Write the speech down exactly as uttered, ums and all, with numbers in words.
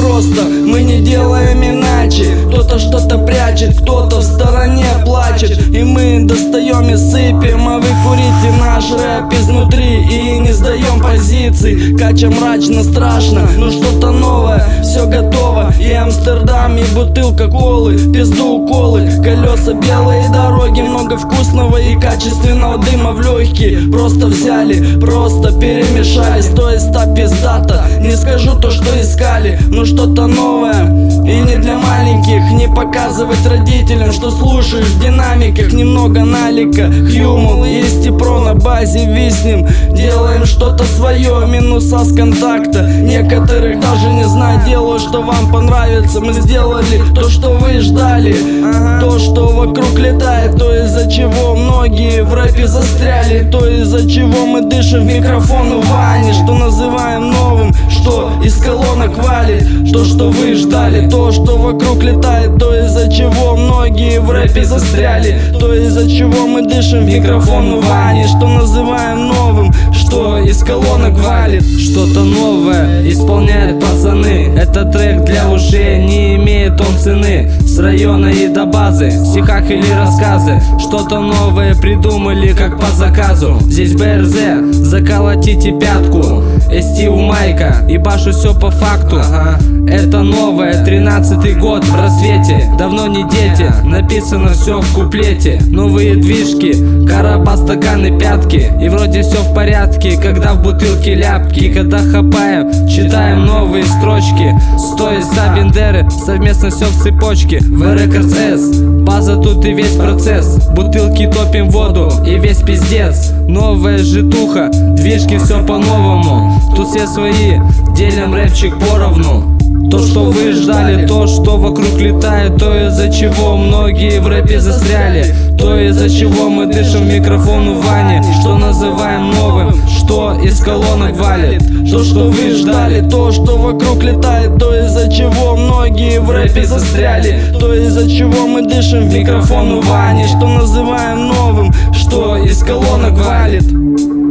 просто, мы не делаем иначе. Кто-то что-то прячет, кто-то в стороне плачет, и мы достаем и сыпем, а вы курите наш рэп изнутри и не сдаем позиций. Кача мрачно, страшно, но что-то новое, все готово. И Амстердам, и бутылка колы, пизду уколы, колеса, белые дороги, много вкусного и качественного дыма в легкие. Просто взяли, просто перемешались, то есть та пиздата. Не скажу то, что искали, но что-то новое и не для маленьких. Не показывать родителям, что слушаешь в динамиках. Немного налика, хьюмол, есть и про на базе виснем. Делаем что-то свое, минуса с контакта. Некоторых даже не знаю, делаю, что вам понравится. Мы сделали то, что вы ждали, то, что вокруг летает, то, из-за чего многие в рэпе застряли, то, из-за чего мы дышим в микрофон у Вани, что называем новым, что из колонок валит. То, что вы ждали, то, что вокруг летает, то, из-за чего многие в рэпе застряли, то, из-за чего мы дышим в микрофон у Вани, что называем новым, что из колонок валит. Что-то новое исполняют пацаны. Это трек для ушей, не имеет он цены. С района и до базы, в стихах или рассказы. Что-то новое придумали, как по заказу. Здесь БРЗ, заколотите пятку. СТ у майка, и башу все по факту. Ага. Это новое, тринадцатый год в рассвете. Давно не дети, написано все в куплете. Новые движки, короба, стаканы, пятки. И вроде все в порядке, когда в бутылке ляпки. Когда хапаем, читаем новые строчки. Стоя за Бендеры, совместно все в цепочке. В Records S, база тут и весь процесс. Бутылки топим воду и весь пиздец. Новая житуха, движки все по-новому. Тут все свои, делим рэпчик поровну. То, что вы ждали, то, что вокруг летает, то, из-за чего многие в рэпе застряли, то, из-за чего мы дышим в микрофон у Вани, что называем новым, что из колонок валит. То, что вы ждали, то, что вокруг летает, то, из-за чего многие в рэпе застряли, то, из-за чего мы дышим в микрофон у Вани, что называем новым, что из колонок валит.